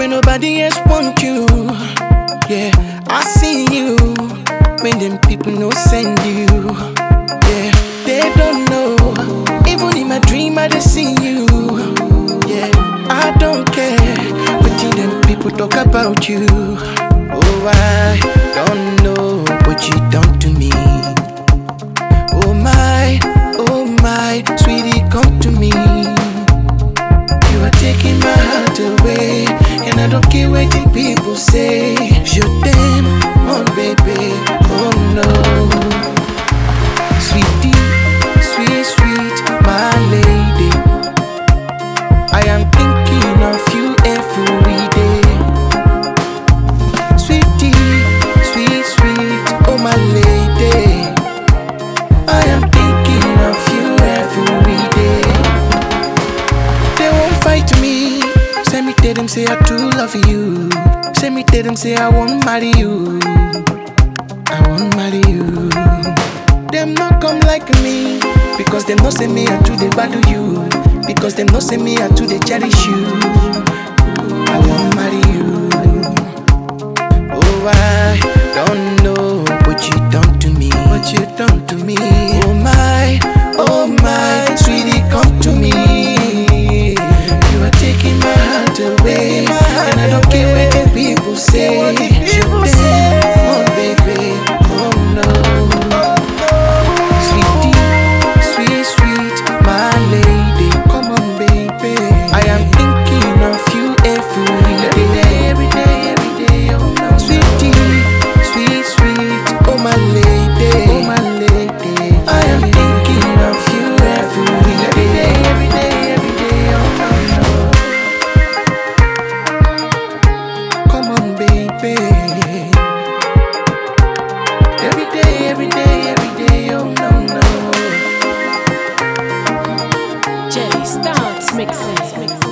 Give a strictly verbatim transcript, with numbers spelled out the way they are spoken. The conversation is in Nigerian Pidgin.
when nobody else want you. Yeah, I see you when them people no send you. Yeah, they don't know. Even in my dream I just see you. Yeah, I don't care what them people talk about you. Oh, I don't know what you done to me. Oh my, oh my, sweetie, come to me. You are taking my heart away, and I don't care what the people say. Je t'aime, mon baby, oh no. Sweetie, sweet, sweet, my lady, I am thinking of you every day. Sweetie, sweet, sweet, oh my lady, I am thinking of you every day. They won't fight me. Say me tell them say I too love you. Say me tell them say I won't marry you. I won't marry you. Them not come like me, because them not say me I too they bad to you. Because them not say me I too they cherish you. I won't marry you. Oh, I don't know what you done to me. What you done to me. Oh my, oh my, sweetie, come to me. You are taking my heart away, and I don't care what the people say. Je t'aime, mon baby, oh no. Sweetie, sweet, sweet, my lady, come on baby. I am thinking of you every day, every day, every day, oh no. Sweetie, sweet, sweet, oh my lady, oh my lady, I am thinking of you every day, every day, every day, oh no, no. Come on baby. Every day, every day, every day, oh no, no. Jay starts mixing.